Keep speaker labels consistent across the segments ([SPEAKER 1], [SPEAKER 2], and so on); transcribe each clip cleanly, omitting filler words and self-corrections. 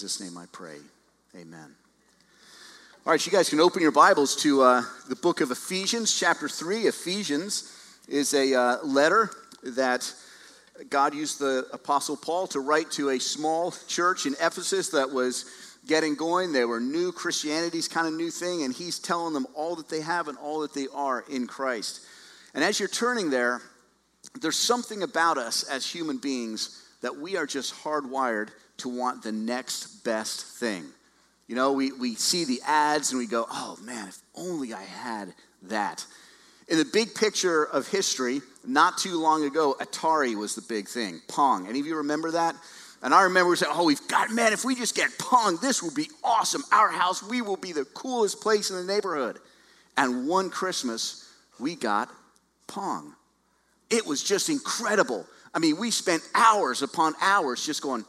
[SPEAKER 1] Jesus' name I pray. Amen. All right, you guys can open your Bibles to the book of Ephesians, chapter 3. Ephesians is a letter that God used the Apostle Paul to write to a small church in Ephesus that was getting going. They were new. Christianity's kind of new thing, and he's telling them all that they have and all that they are in Christ. And as you're turning there, there's something about us as human beings that we are just hardwired to want the next best thing. You know, we see the ads and we go, oh man, if only I had that. In the big picture of history, not too long ago, Atari was the big thing, Pong. Any of you remember that? And I remember saying, man, if we just get Pong, this will be awesome. Our house, we will be the coolest place in the neighborhood. And one Christmas, we got Pong. It was just incredible. I mean, we spent hours upon hours just going,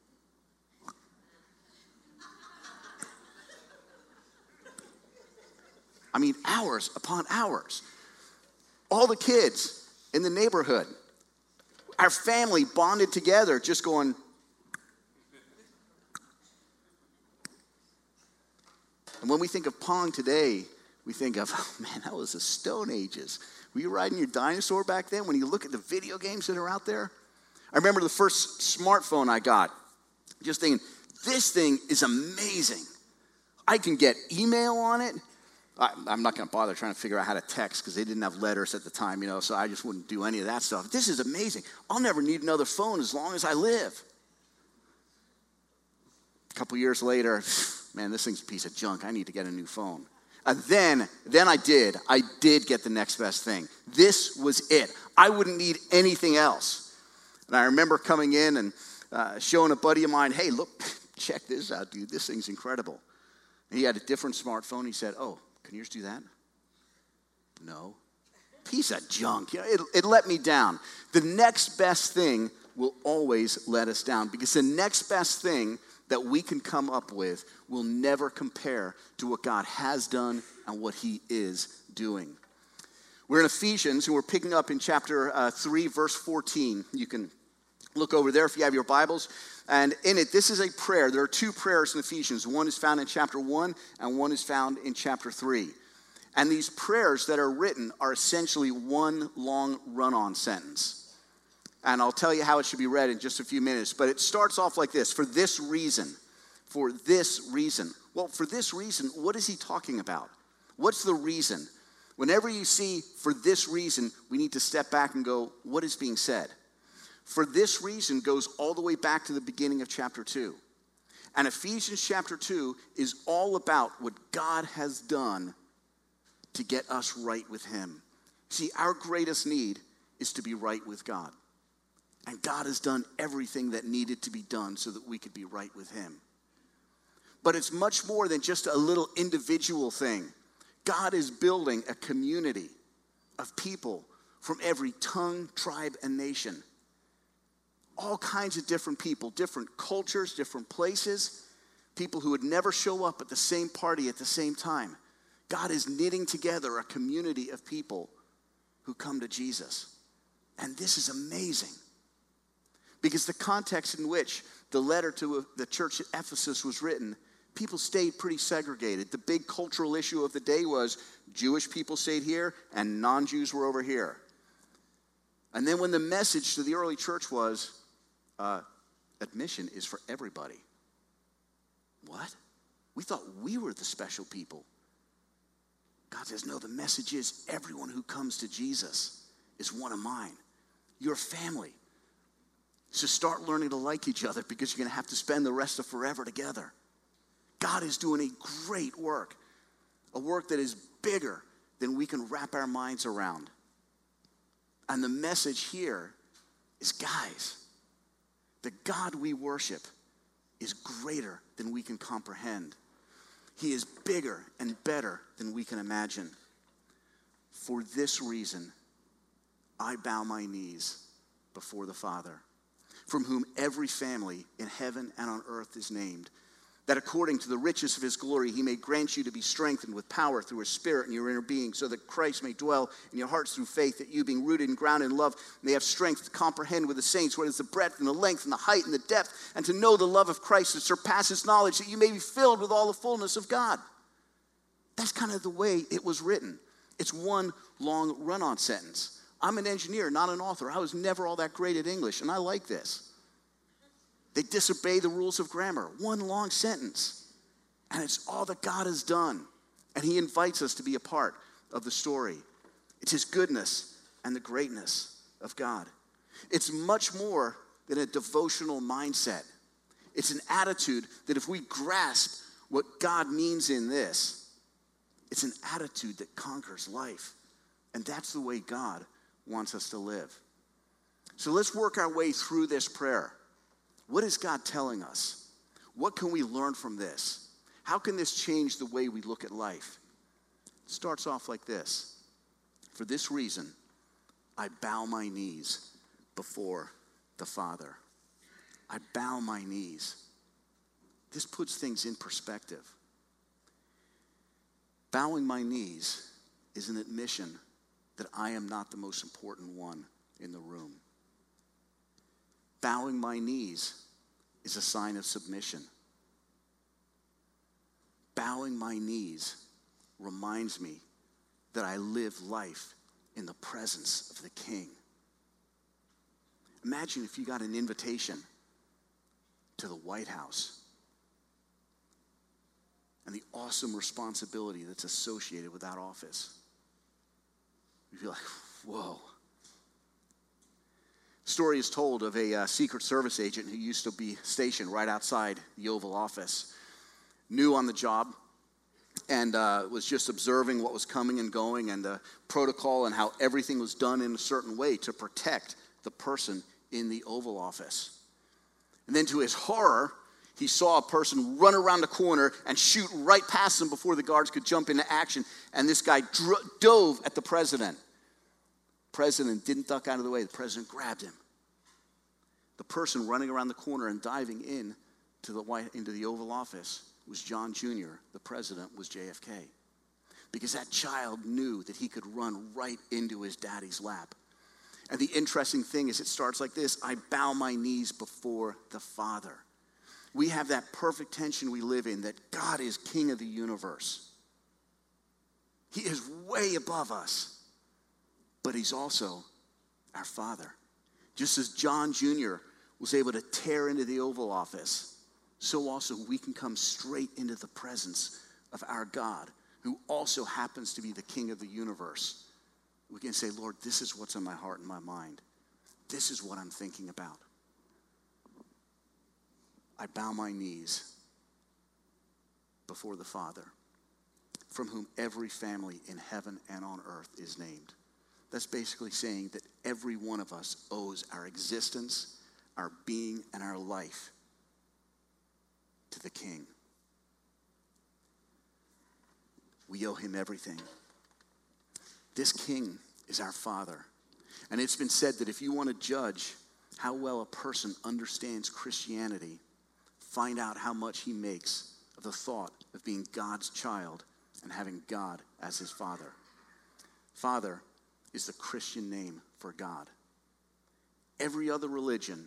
[SPEAKER 1] hours upon hours. All the kids in the neighborhood, our family bonded together just going. And when we think of Pong today, we think of, oh man, that was the Stone Ages. Were you riding your dinosaur back then? When you look at the video games that are out there? I remember the first smartphone I got, just thinking, this thing is amazing. I can get email on it. I'm not going to bother trying to figure out how to text because they didn't have letters at the time, so I just wouldn't do any of that stuff. This is amazing. I'll never need another phone as long as I live. A couple years later, man, this thing's a piece of junk. I need to get a new phone. And then I did. I did get the next best thing. This was it. I wouldn't need anything else. And I remember coming in and showing a buddy of mine, hey, look, check this out, dude. This thing's incredible. And he had a different smartphone. He said, oh, can yours do that? No. Piece of junk. It let me down. The next best thing will always let us down because the next best thing that we can come up with will never compare to what God has done and what he is doing. We're in Ephesians, and we're picking up in chapter 3, verse 14. You can look over there if you have your Bibles. And in it, this is a prayer. There are two prayers in Ephesians. One is found in chapter 1, and one is found in chapter 3. And these prayers that are written are essentially one long run-on sentence. And I'll tell you how it should be read in just a few minutes. But it starts off like this: for this reason. For this reason. Well, for this reason, what is he talking about? What's the reason? Whenever you see for this reason, we need to step back and go, what is being said? For this reason goes all the way back to the beginning of chapter 2. And Ephesians chapter 2 is all about what God has done to get us right with him. See, our greatest need is to be right with God. And God has done everything that needed to be done so that we could be right with him. But it's much more than just a little individual thing. God is building a community of people from every tongue, tribe, and nation. All kinds of different people, different cultures, different places, people who would never show up at the same party at the same time. God is knitting together a community of people who come to Jesus. And this is amazing. Because the context in which the letter to the church at Ephesus was written, people stayed pretty segregated. The big cultural issue of the day was Jewish people stayed here and non-Jews were over here. And then when the message to the early church was, admission is for everybody. What? We thought we were the special people. God says, no, the message is everyone who comes to Jesus is one of mine. Your family. So start learning to like each other because you're going to have to spend the rest of forever together. God is doing a great work, a work that is bigger than we can wrap our minds around. And the message here is, guys, the God we worship is greater than we can comprehend. He is bigger and better than we can imagine. For this reason, I bow my knees before the Father, from whom every family in heaven and on earth is named, that according to the riches of his glory, he may grant you to be strengthened with power through his Spirit in your inner being, so that Christ may dwell in your hearts through faith, that you, being rooted and grounded in love, may have strength to comprehend with the saints what is the breadth and the length and the height and the depth, and to know the love of Christ that surpasses knowledge, that you may be filled with all the fullness of God. That's kind of the way it was written. It's one long run-on sentence. I'm an engineer, not an author. I was never all that great at English, and I like this. They disobey the rules of grammar. One long sentence. And it's all that God has done. And he invites us to be a part of the story. It's his goodness and the greatness of God. It's much more than a devotional mindset. It's an attitude that if we grasp what God means in this, it's an attitude that conquers life. And that's the way God wants us to live. So let's work our way through this prayer. What is God telling us? What can we learn from this? How can this change the way we look at life? It starts off like this. For this reason, I bow my knees before the Father. I bow my knees. This puts things in perspective. Bowing my knees is an admission that I am not the most important one in the room. Bowing my knees is a sign of submission. Bowing my knees reminds me that I live life in the presence of the King. Imagine if you got an invitation to the White House and the awesome responsibility that's associated with that office. You'd be like, whoa. Story is told of a Secret Service agent who used to be stationed right outside the Oval Office, new on the job, and was just observing what was coming and going and the protocol and how everything was done in a certain way to protect the person in the Oval Office. And then to his horror, he saw a person run around the corner and shoot right past him before the guards could jump into action, and this guy dove at the president. President didn't duck out of the way. The president grabbed him. The person running around the corner and diving into the Oval Office was John Jr. The president was JFK. Because that child knew that he could run right into his daddy's lap. And the interesting thing is it starts like this. I bow my knees before the Father. We have that perfect tension we live in, that God is King of the universe. He is way above us. But he's also our Father. Just as John Jr. was able to tear into the Oval Office, so also we can come straight into the presence of our God, who also happens to be the King of the universe. We can say, Lord, this is what's in my heart and my mind. This is what I'm thinking about. I bow my knees before the Father, from whom every family in heaven and on earth is named. That's basically saying that every one of us owes our existence, our being, and our life to the King. We owe him everything. This King is our Father. And it's been said that if you want to judge how well a person understands Christianity, find out how much he makes of the thought of being God's child and having God as his Father. Father is the Christian name for God. Every other religion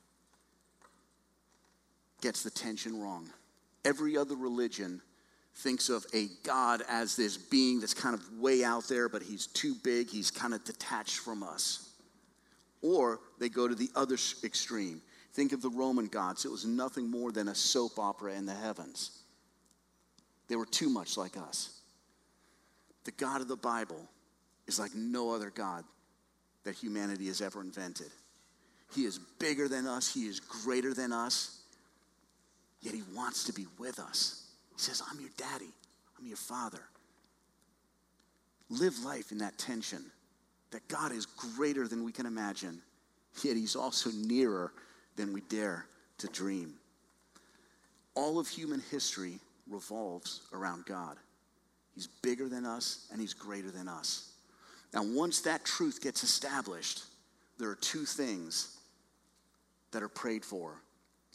[SPEAKER 1] gets the tension wrong. Every other religion thinks of a God as this being that's kind of way out there, but he's too big, he's kind of detached from us. Or they go to the other extreme. Think of the Roman gods. It was nothing more than a soap opera in the heavens. They were too much like us. The God of the Bible is like no other God that humanity has ever invented. He is bigger than us. He is greater than us. Yet he wants to be with us. He says, I'm your daddy. I'm your father. Live life in that tension that God is greater than we can imagine, yet he's also nearer than we dare to dream. All of human history revolves around God. He's bigger than us and he's greater than us. Now, once that truth gets established, there are two things that are prayed for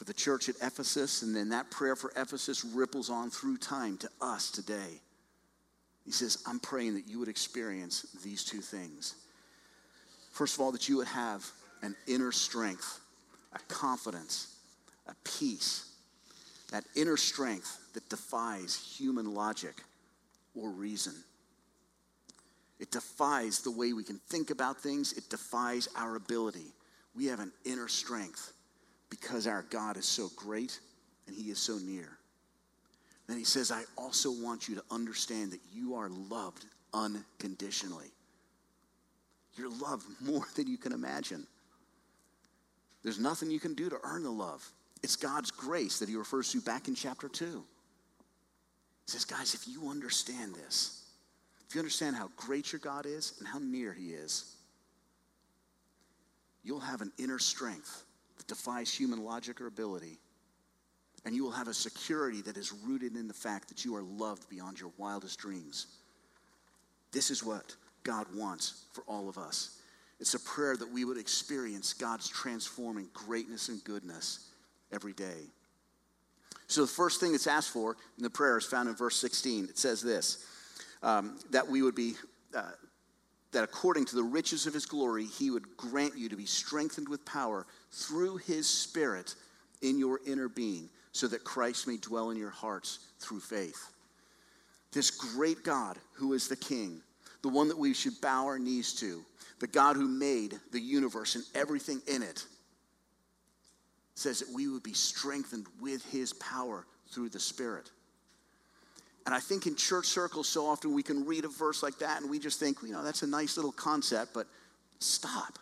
[SPEAKER 1] for the church at Ephesus, and then that prayer for Ephesus ripples on through time to us today. He says, I'm praying that you would experience these two things. First of all, that you would have an inner strength, a confidence, a peace, that inner strength that defies human logic or reason. It defies the way we can think about things. It defies our ability. We have an inner strength because our God is so great and he is so near. Then he says, I also want you to understand that you are loved unconditionally. You're loved more than you can imagine. There's nothing you can do to earn the love. It's God's grace that he refers to back in chapter 2. He says, guys, if you understand this, if you understand how great your God is and how near he is, you'll have an inner strength that defies human logic or ability. And you will have a security that is rooted in the fact that you are loved beyond your wildest dreams. This is what God wants for all of us. It's a prayer that we would experience God's transforming greatness and goodness every day. So the first thing that's asked for in the prayer is found in verse 16. It says this, that we would be, that according to the riches of his glory, he would grant you to be strengthened with power through his Spirit in your inner being, so that Christ may dwell in your hearts through faith. This great God who is the King, the one that we should bow our knees to, the God who made the universe and everything in it, says that we would be strengthened with his power through the Spirit. And I think in church circles so often we can read a verse like that and we just think, that's a nice little concept, but stop.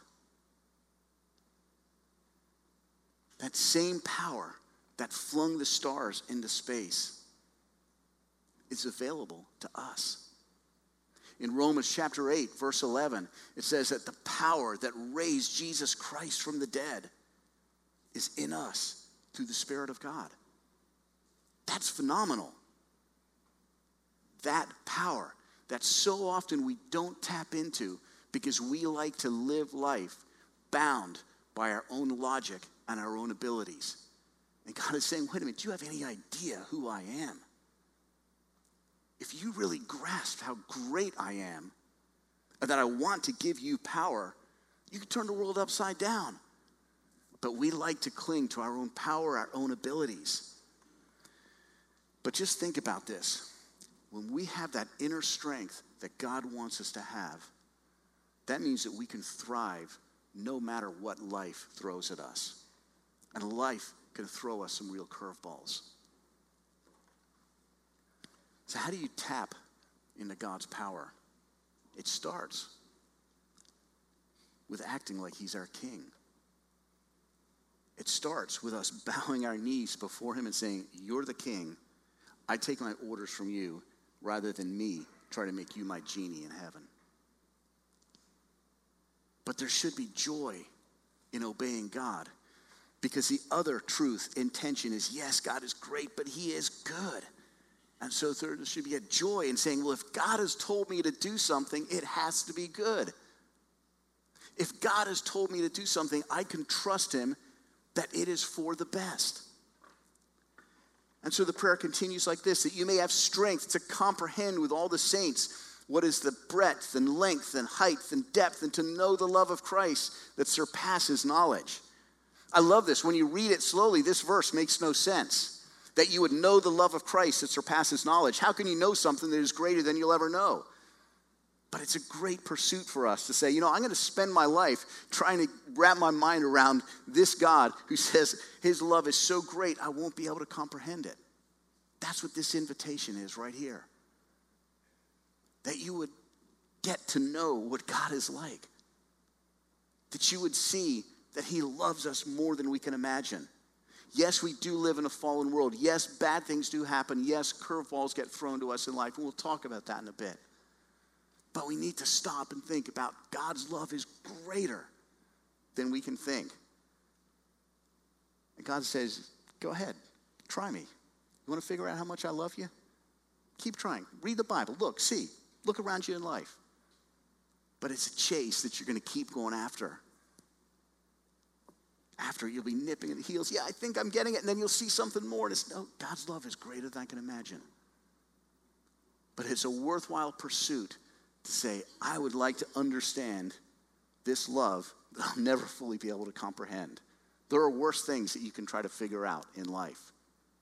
[SPEAKER 1] That same power that flung the stars into space is available to us. In Romans chapter 8, verse 11, it says that the power that raised Jesus Christ from the dead is in us through the Spirit of God. That's phenomenal. That power that so often we don't tap into because we like to live life bound by our own logic and our own abilities. And God is saying, wait a minute, do you have any idea who I am? If you really grasp how great I am, and that I want to give you power, you can turn the world upside down. But we like to cling to our own power, our own abilities. But just think about this. When we have that inner strength that God wants us to have, that means that we can thrive no matter what life throws at us. And life can throw us some real curveballs. So how do you tap into God's power? It starts with acting like he's our king. It starts with us bowing our knees before him and saying, you're the king. I take my orders from you rather than me try to make you my genie in heaven. But there should be joy in obeying God, because the other truth, intention is, yes, God is great, but he is good. And so there should be a joy in saying, well, if God has told me to do something, it has to be good. If God has told me to do something, I can trust him that it is for the best. And so the prayer continues like this, that you may have strength to comprehend with all the saints what is the breadth and length and height and depth, and to know the love of Christ that surpasses knowledge. I love this. When you read it slowly, this verse makes no sense. That you would know the love of Christ that surpasses knowledge. How can you know something that is greater than you'll ever know? But it's a great pursuit for us to say, I'm going to spend my life trying to wrap my mind around this God who says his love is so great, I won't be able to comprehend it. That's what this invitation is right here. That you would get to know what God is like. That you would see that he loves us more than we can imagine. Yes, we do live in a fallen world. Yes, bad things do happen. Yes, curveballs get thrown to us in life, and we'll talk about that in a bit. But we need to stop and think about God's love is greater than we can think. And God says, go ahead, try me. You want to figure out how much I love you? Keep trying. Read the Bible. Look, see. Look around you in life. But it's a chase that you're going to keep going after. After you'll be nipping at the heels. Yeah, I think I'm getting it. And then you'll see something more. And it's, no, God's love is greater than I can imagine. But it's a worthwhile pursuit to say, I would like to understand this love that I'll never fully be able to comprehend. There are worse things that you can try to figure out in life.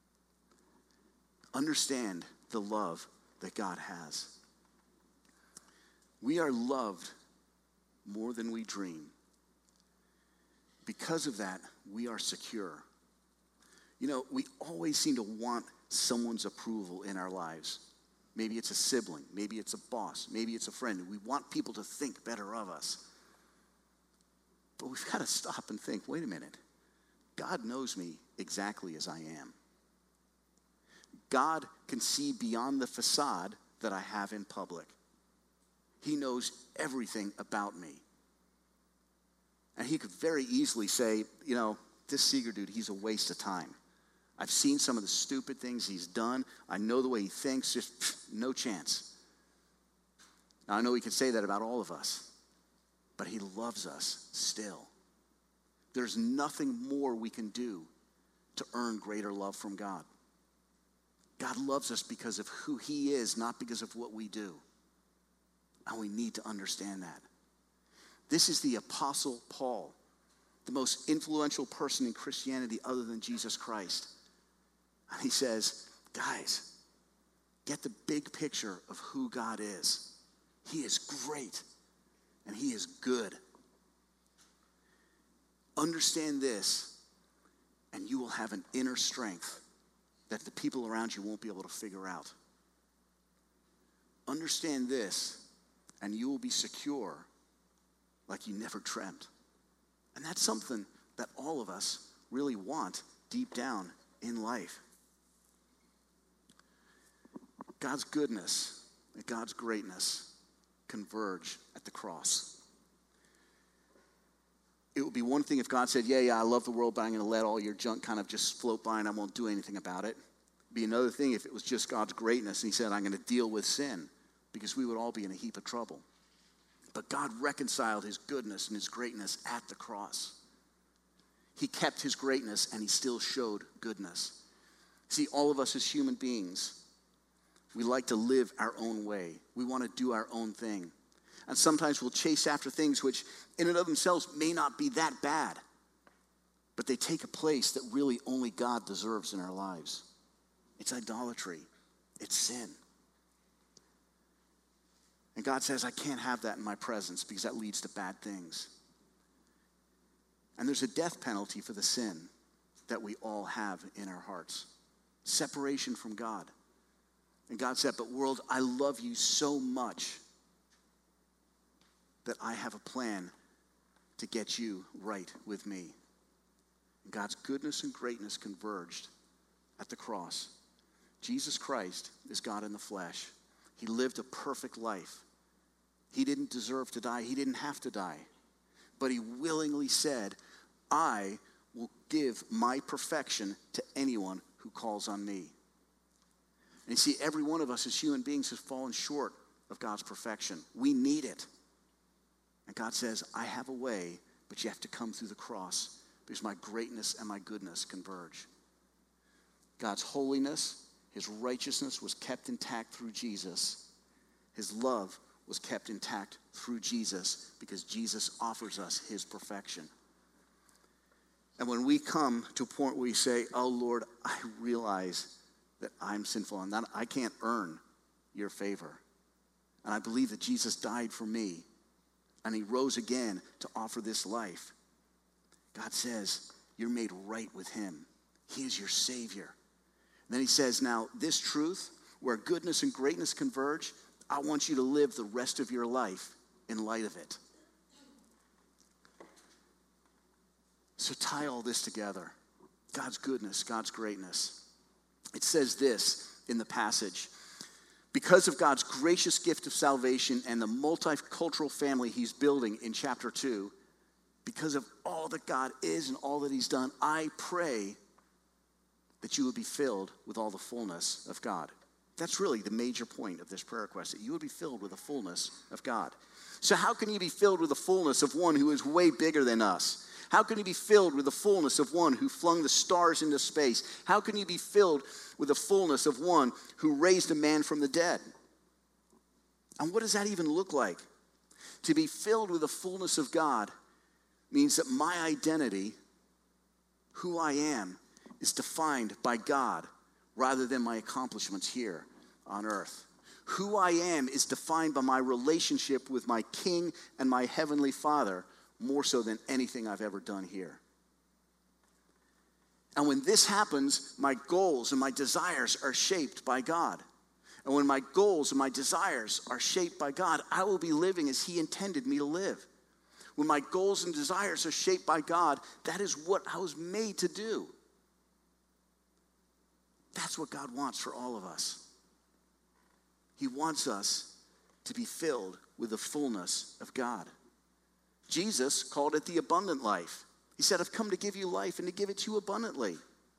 [SPEAKER 1] Understand the love that God has. We are loved more than we dream. Because of that, we are secure. You know, we always seem to want someone's approval in our lives. Maybe it's a sibling, maybe it's a boss, maybe it's a friend. We want people to think better of us. But we've got to stop and think, wait a minute. God knows me exactly as I am. God can see beyond the facade that I have in public. He knows everything about me. And he could very easily say, you know, this Seeger dude, he's a waste of time. I've seen some of the stupid things he's done. I know the way he thinks, just no chance. Now, I know he can say that about all of us, but he loves us still. There's nothing more we can do to earn greater love from God. God loves us because of who he is, not because of what we do. And we need to understand that. This is the Apostle Paul, the most influential person in Christianity other than Jesus Christ. And he says, guys, get the big picture of who God is. He is great and he is good. Understand this, and you will have an inner strength that the people around you won't be able to figure out. Understand this, and you will be secure like you never dreamt. And that's something that all of us really want deep down in life. God's goodness and God's greatness converge at the cross. It would be one thing if God said, yeah, I love the world, but I'm going to let all your junk kind of just float by and I won't do anything about it. It'd be another thing if it was just God's greatness and he said, I'm going to deal with sin, because we would all be in a heap of trouble. But God reconciled his goodness and his greatness at the cross. He kept his greatness and he still showed goodness. See, all of us as human beings, we like to live our own way. We want to do our own thing. And sometimes we'll chase after things which in and of themselves may not be that bad, but they take a place that really only God deserves in our lives. It's idolatry. It's sin. And God says, I can't have that in my presence because that leads to bad things. And there's a death penalty for the sin that we all have in our hearts. Separation from God. And God said, but world, I love you so much that I have a plan to get you right with me. And God's goodness and greatness converged at the cross. Jesus Christ is God in the flesh. He lived a perfect life. He didn't deserve to die. He didn't have to die. But he willingly said, I will give my perfection to anyone who calls on me. And you see, every one of us as human beings has fallen short of God's perfection. We need it. And God says, I have a way, but you have to come through the cross because my greatness and my goodness converge. God's holiness, his righteousness was kept intact through Jesus. His love was kept intact through Jesus because Jesus offers us his perfection. And when we come to a point where we say, oh Lord, I realize that I'm sinful and that I can't earn your favor. And I believe that Jesus died for me and he rose again to offer this life. God says, you're made right with him. He is your Savior. And then he says, now this truth, where goodness and greatness converge, I want you to live the rest of your life in light of it. So tie all this together. God's goodness, God's greatness. It says this in the passage. Because of God's gracious gift of salvation and the multicultural family he's building in chapter 2, because of all that God is and all that he's done, I pray that you would be filled with all the fullness of God. That's really the major point of this prayer request, that you would be filled with the fullness of God. So how can you be filled with the fullness of one who is way bigger than us? How can you be filled with the fullness of one who flung the stars into space? How can you be filled with the fullness of one who raised a man from the dead? And what does that even look like? To be filled with the fullness of God means that my identity, who I am, is defined by God rather than my accomplishments here on earth. Who I am is defined by my relationship with my King and my Heavenly Father more so than anything I've ever done here. And when this happens, my goals and my desires are shaped by God. And when my goals and my desires are shaped by God, I will be living as He intended me to live. When my goals and desires are shaped by God, that is what I was made to do. That's what God wants for all of us. He wants us to be filled with the fullness of God. Jesus called it the abundant life. He said, I've come to give you life and to give it to you abundantly.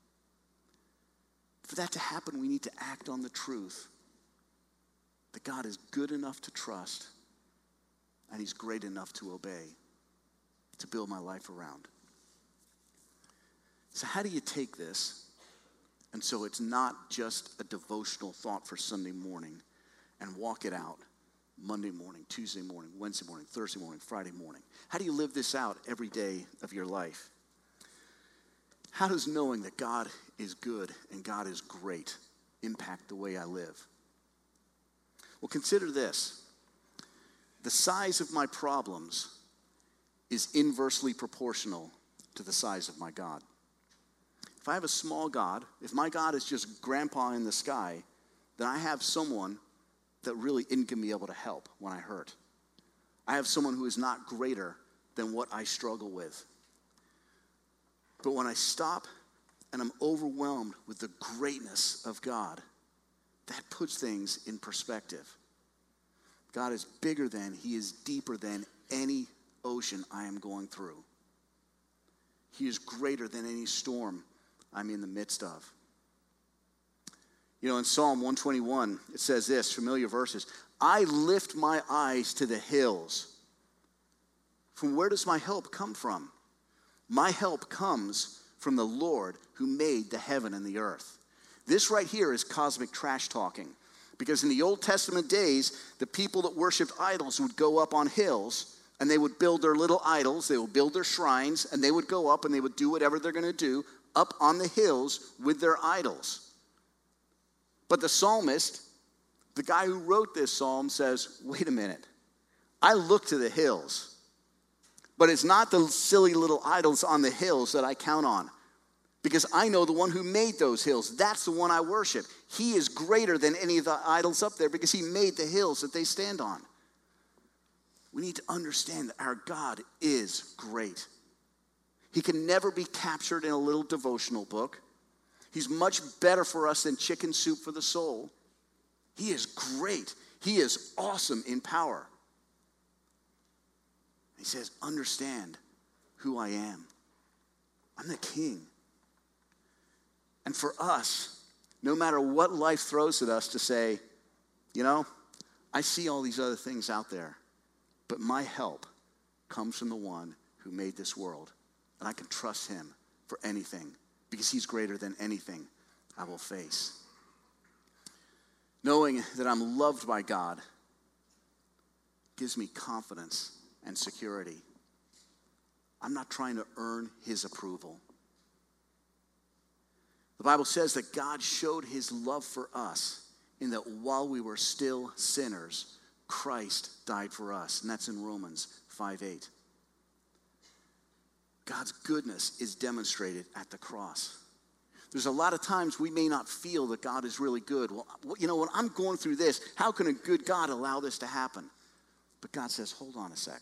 [SPEAKER 1] For that to happen, we need to act on the truth that God is good enough to trust and He's great enough to obey, to build my life around. So how do you take this? And so it's not just a devotional thought for Sunday morning and walk it out Monday morning, Tuesday morning, Wednesday morning, Thursday morning, Friday morning. How do you live this out every day of your life? How does knowing that God is good and God is great impact the way I live? Well, consider this. The size of my problems is inversely proportional to the size of my God. If I have a small God, if my God is just grandpa in the sky, then I have someone that really isn't going to be able to help when I hurt. I have someone who is not greater than what I struggle with. But when I stop and I'm overwhelmed with the greatness of God, that puts things in perspective. God is bigger than, He is deeper than any ocean I am going through. He is greater than any storm I'm in the midst of. You know, in Psalm 121, it says this, familiar verses, I lift my eyes to the hills. From where does my help come from? My help comes from the Lord who made the heaven and the earth. This right here is cosmic trash talking. Because in the Old Testament days, the people that worshiped idols would go up on hills and they would build their little idols, they would build their shrines, and they would go up and they would do whatever they're going to do up on the hills with their idols. But the psalmist, the guy who wrote this psalm, says, wait a minute. I look to the hills, but it's not the silly little idols on the hills that I count on, because I know the one who made those hills. That's the one I worship. He is greater than any of the idols up there because He made the hills that they stand on. We need to understand that our God is great. He can never be captured in a little devotional book. He's much better for us than chicken soup for the soul. He is great. He is awesome in power. He says, understand who I am. I'm the King. And for us, no matter what life throws at us, to say, you know, I see all these other things out there, but my help comes from the one who made this world. And I can trust Him for anything, because He's greater than anything I will face. Knowing that I'm loved by God gives me confidence and security. I'm not trying to earn His approval. The Bible says that God showed His love for us in that while we were still sinners, Christ died for us. And that's in Romans 5:8. God's goodness is demonstrated at the cross. There's a lot of times we may not feel that God is really good. Well, you know, when I'm going through this, how can a good God allow this to happen? But God says, hold on a sec.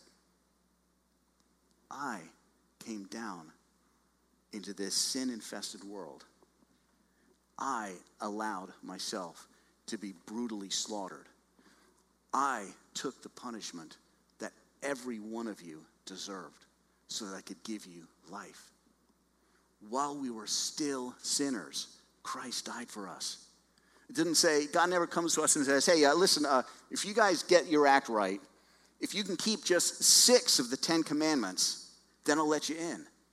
[SPEAKER 1] I came down into this sin-infested world. I allowed myself to be brutally slaughtered. I took the punishment that every one of you deserved, so that I could give you life. While we were still sinners, Christ died for us. It didn't say, God never comes to us and says, hey, listen, if you guys get your act right, if you can keep just 6 of the 10 commandments, then I'll let you in.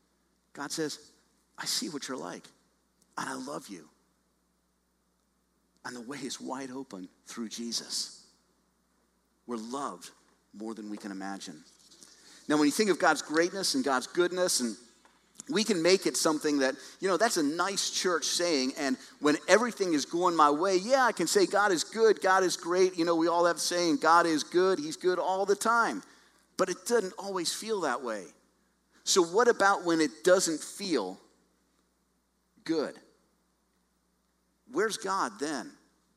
[SPEAKER 1] God says, I see what you're like, and I love you. And the way is wide open through Jesus. We're loved more than we can imagine. Now, when you think of God's greatness and God's goodness, and we can make it something that, that's a nice church saying, and when everything is going my way, I can say God is good, God is great. We all have saying, God is good, he's good all the time. But it doesn't always feel that way. So what about when it doesn't feel good? Where's God then?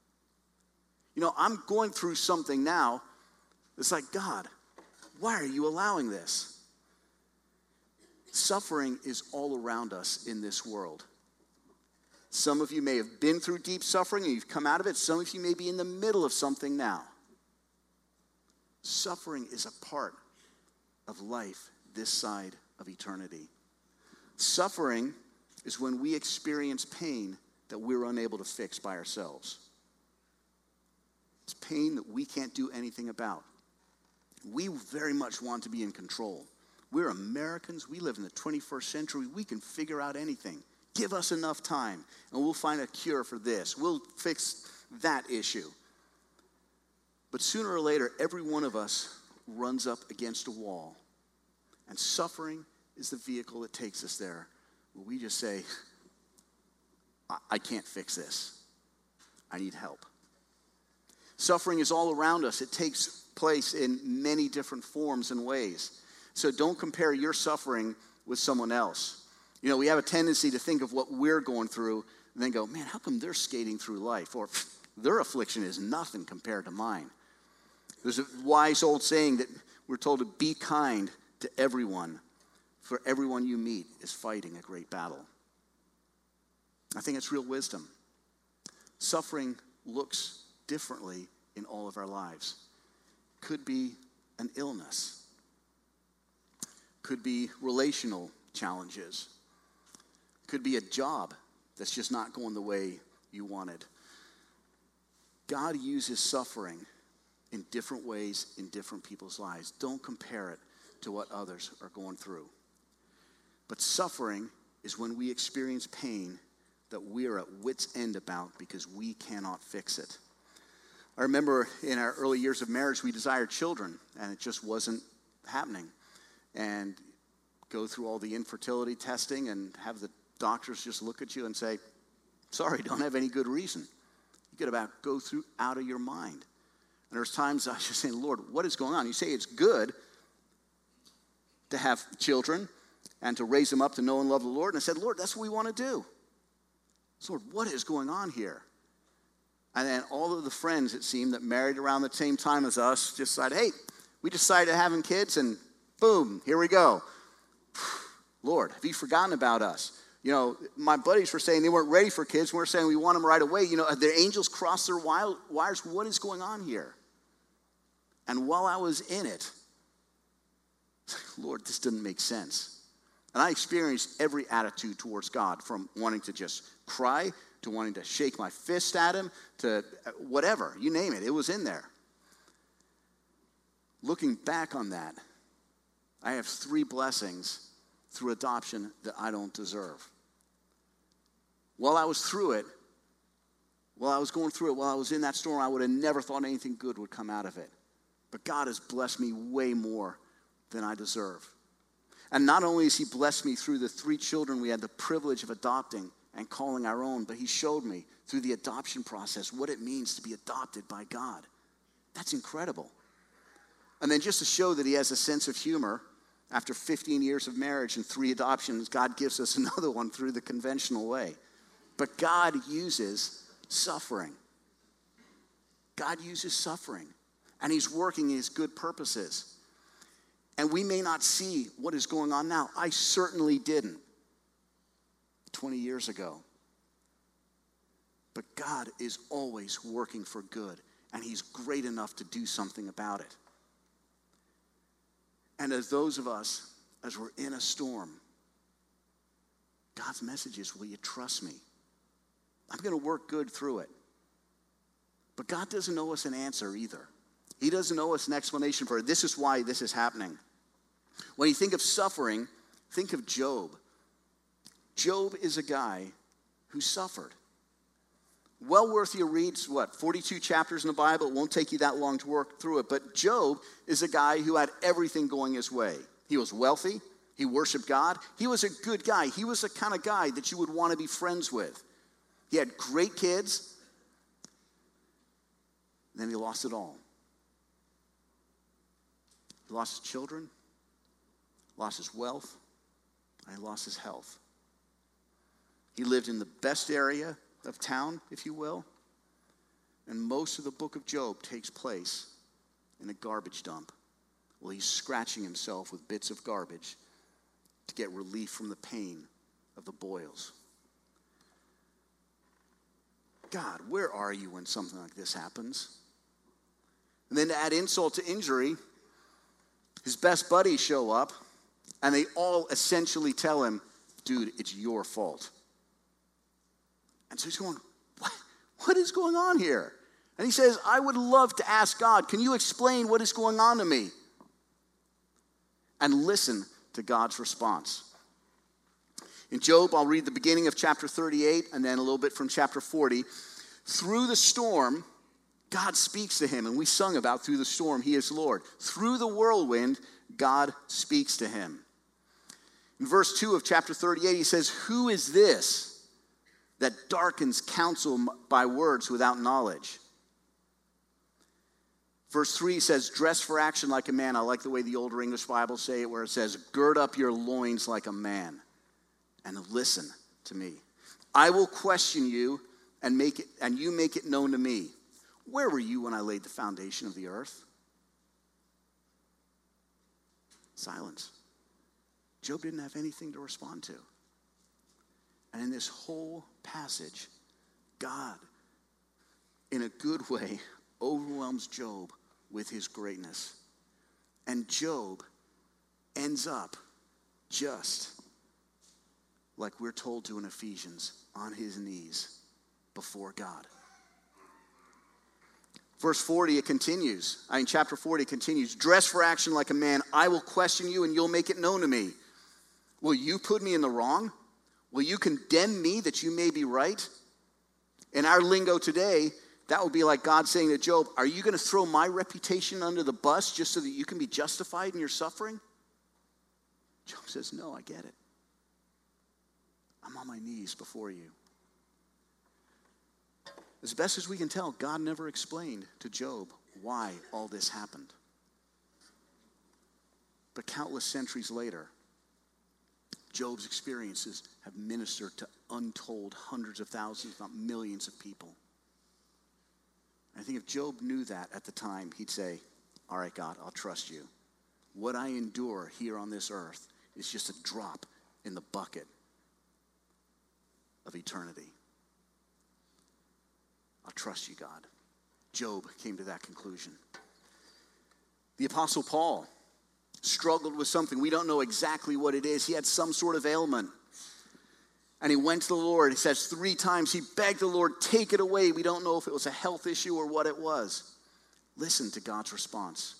[SPEAKER 1] I'm going through something now. It's like, God, why are you allowing this? Suffering is all around us in this world. Some of you may have been through deep suffering and you've come out of it. Some of you may be in the middle of something now. Suffering is a part of life this side of eternity. Suffering is when we experience pain that we're unable to fix by ourselves. It's pain that we can't do anything about. We very much want to be in control. We're Americans. We live in the 21st century. We can figure out anything. Give us enough time, and we'll find a cure for this. We'll fix that issue. But sooner or later, every one of us runs up against a wall. And suffering is the vehicle that takes us there. Where we just say, I can't fix this. I need help. Suffering is all around us. It takes place in many different forms and ways. So don't compare your suffering with someone else. We have a tendency to think of what we're going through and then go, man, how come they're skating through life? Or their affliction is nothing compared to mine. There's a wise old saying that we're told to be kind to everyone, for everyone you meet is fighting a great battle. I think it's real wisdom. Suffering looks differently in all of our lives. Could be an illness. Could be relational challenges. Could be a job that's just not going the way you wanted. God uses suffering in different ways in different people's lives. Don't compare it to what others are going through. But suffering is when we experience pain that we are at wit's end about because we cannot fix it. I remember in our early years of marriage, we desired children, and it just wasn't happening. And go through all the infertility testing and have the doctors just look at you and say, sorry, don't have any good reason. You could about go through out of your mind. And there's times I was just saying, Lord, what is going on? You say it's good to have children and to raise them up to know and love the Lord. And I said, Lord, that's what we want to do. So, Lord, what is going on here? And then all of the friends, it seemed, that married around the same time as us just decided, hey, we decided having kids, and boom, here we go. Lord, have you forgotten about us? My buddies were saying they weren't ready for kids. We're saying we want them right away. Have their angels crossed their wires? What is going on here? And while I was in it, Lord, this doesn't make sense. And I experienced every attitude towards God, from wanting to just cry to wanting to shake my fist at him to whatever, you name it. It was in there. Looking back on that, I have 3 blessings through adoption that I don't deserve. While I was through it, while I was going through it, while I was in that storm, I would have never thought anything good would come out of it. But God has blessed me way more than I deserve. And not only has he blessed me through the 3 children we had the privilege of adopting and calling our own, but he showed me through the adoption process what it means to be adopted by God. That's incredible. And then just to show that he has a sense of humor, after 15 years of marriage and 3 adoptions, God gives us another one through the conventional way. But God uses suffering. God uses suffering. And he's working his good purposes. And we may not see what is going on now. I certainly didn't 20 years ago. But God is always working for good. And he's great enough to do something about it. And as those of us, as we're in a storm, God's message is, will you trust me? I'm going to work good through it. But God doesn't owe us an answer either. He doesn't owe us an explanation for it. This is why this is happening. When you think of suffering, think of Job. Job is a guy who suffered. Well worth your reads, 42 chapters in the Bible. It won't take you that long to work through it. But Job is a guy who had everything going his way. He was wealthy. He worshiped God. He was a good guy. He was the kind of guy that you would want to be friends with. He had great kids. And then he lost it all. He lost his children, lost his wealth, and he lost his health. He lived in the best area of town, if you will. And most of the book of Job takes place in a garbage dump. Well, he's scratching himself with bits of garbage to get relief from the pain of the boils. God, where are you when something like this happens? And then to add insult to injury, his best buddies show up, and they all essentially tell him, dude, it's your fault. And so he's going, what is going on here? And he says, I would love to ask God, can you explain what is going on to me? And listen to God's response. In Job, I'll read the beginning of chapter 38 and then a little bit from chapter 40. Through the storm, God speaks to him, and we sung about through the storm, he is Lord. Through the whirlwind, God speaks to him. In verse 2 of chapter 38, he says, who is this that darkens counsel by words without knowledge? Verse 3 says, dress for action like a man. I like the way the older English Bibles say it, where it says, gird up your loins like a man and listen to me. I will question you and you make it known to me. Where were you when I laid the foundation of the earth? Silence. Job didn't have anything to respond to. And in this whole passage, God, in a good way, overwhelms Job with his greatness. And Job ends up just like we're told to in Ephesians, on his knees before God. Verse 40, it continues. In chapter 40, it continues. Dress for action like a man. I will question you and you'll make it known to me. Will you put me in the wrong? Will you condemn me that you may be right? In our lingo today, that would be like God saying to Job, are you going to throw my reputation under the bus just so that you can be justified in your suffering? Job says, no, I get it. I'm on my knees before you. As best as we can tell, God never explained to Job why all this happened. But countless centuries later, Job's experiences have ministered to untold hundreds of thousands, if not millions of people. I think if Job knew that at the time, he'd say, all right, God, I'll trust you. What I endure here on this earth is just a drop in the bucket of eternity. I'll trust you, God. Job came to that conclusion. The Apostle Paul struggled with something. We don't know exactly what it is. He had some sort of ailment. And he went to the Lord. He says 3 times he begged the Lord, take it away. We don't know if it was a health issue or what it was. Listen to God's response.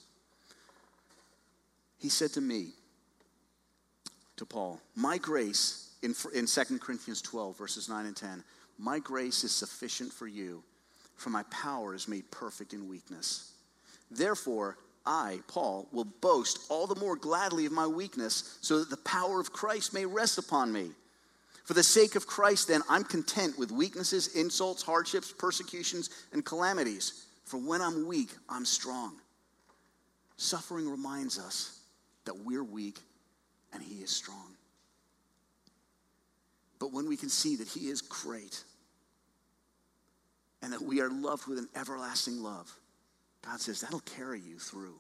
[SPEAKER 1] He said to me, to Paul, my grace, in 2 Corinthians 12, verses 9 and 10, my grace is sufficient for you, for my power is made perfect in weakness. Therefore, I, Paul, will boast all the more gladly of my weakness, so that the power of Christ may rest upon me. For the sake of Christ, then, I'm content with weaknesses, insults, hardships, persecutions, and calamities. For when I'm weak, I'm strong. Suffering reminds us that we're weak and he is strong. But when we can see that he is great and that we are loved with an everlasting love, God says that'll carry you through.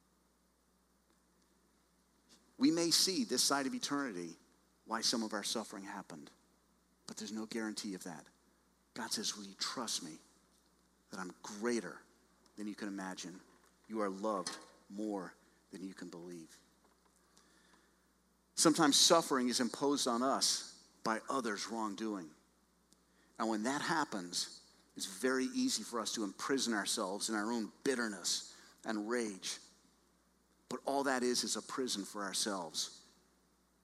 [SPEAKER 1] We may see this side of eternity why some of our suffering happened, but there's no guarantee of that. God says, will you trust me that I'm greater than you can imagine? You are loved more than you can believe. Sometimes suffering is imposed on us by others' wrongdoing. And when that happens, it's very easy for us to imprison ourselves in our own bitterness and rage. But all that is a prison for ourselves.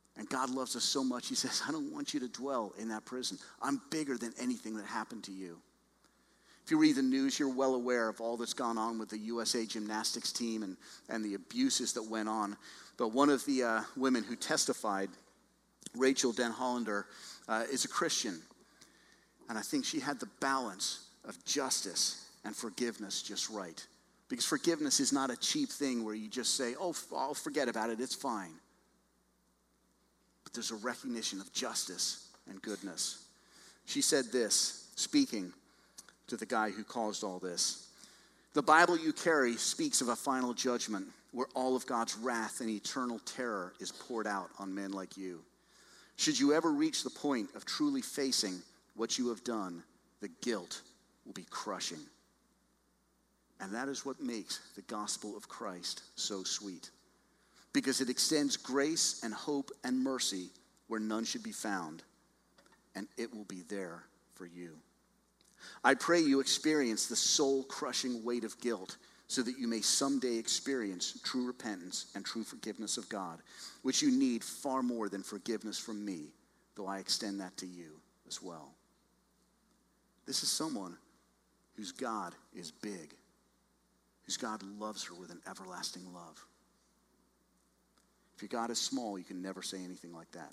[SPEAKER 1] And God loves us so much, he says, I don't want you to dwell in that prison. I'm bigger than anything that happened to you. If you read the news, you're well aware of all that's gone on with the USA gymnastics team and the abuses that went on. But one of the women who testified, Rachel Den Hollander, is a Christian. And I think she had the balance of justice and forgiveness just right. Because forgiveness is not a cheap thing where you just say, oh, I'll forget about it, it's fine. But there's a recognition of justice and goodness. She said this, speaking to the guy who caused all this. The Bible you carry speaks of a final judgment where all of God's wrath and eternal terror is poured out on men like you. Should you ever reach the point of truly facing what you have done, the guilt will be crushing. And that is what makes the gospel of Christ so sweet. Because it extends grace and hope and mercy where none should be found. And it will be there for you. I pray you experience the soul-crushing weight of guilt so that you may someday experience true repentance and true forgiveness of God, which you need far more than forgiveness from me, though I extend that to you as well. This is someone whose God is big, whose God loves her with an everlasting love. If your God is small, you can never say anything like that.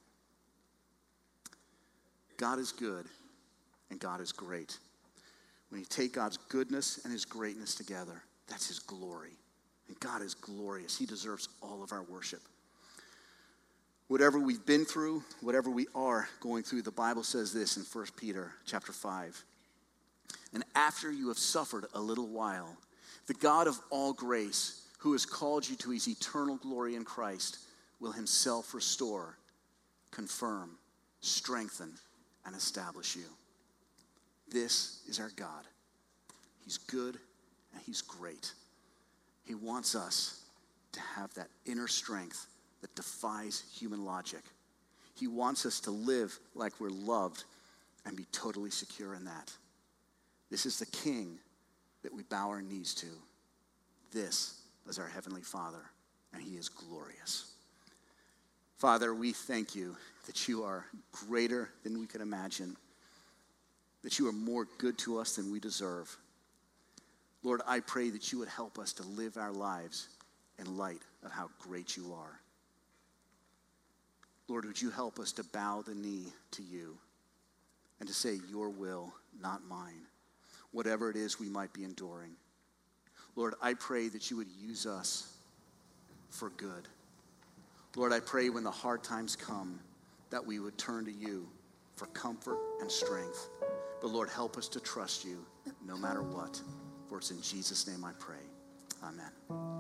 [SPEAKER 1] God is good and God is great. When you take God's goodness and his greatness together, that's his glory. And God is glorious. He deserves all of our worship. Whatever we've been through, whatever we are going through, the Bible says this in 1 Peter chapter 5. And after you have suffered a little while, the God of all grace, who has called you to his eternal glory in Christ, will himself restore, confirm, strengthen, and establish you. This is our God. He's good and he's great. He wants us to have that inner strength that defies human logic. He wants us to live like we're loved and be totally secure in that. This is the King that we bow our knees to. This is our Heavenly Father, and he is glorious. Father, we thank you that you are greater than we could imagine, that you are more good to us than we deserve. Lord, I pray that you would help us to live our lives in light of how great you are. Lord, would you help us to bow the knee to you and to say, your will, not mine, whatever it is we might be enduring. Lord, I pray that you would use us for good. Lord, I pray when the hard times come that we would turn to you for comfort and strength. But Lord, help us to trust you no matter what. For it's in Jesus' name I pray. Amen.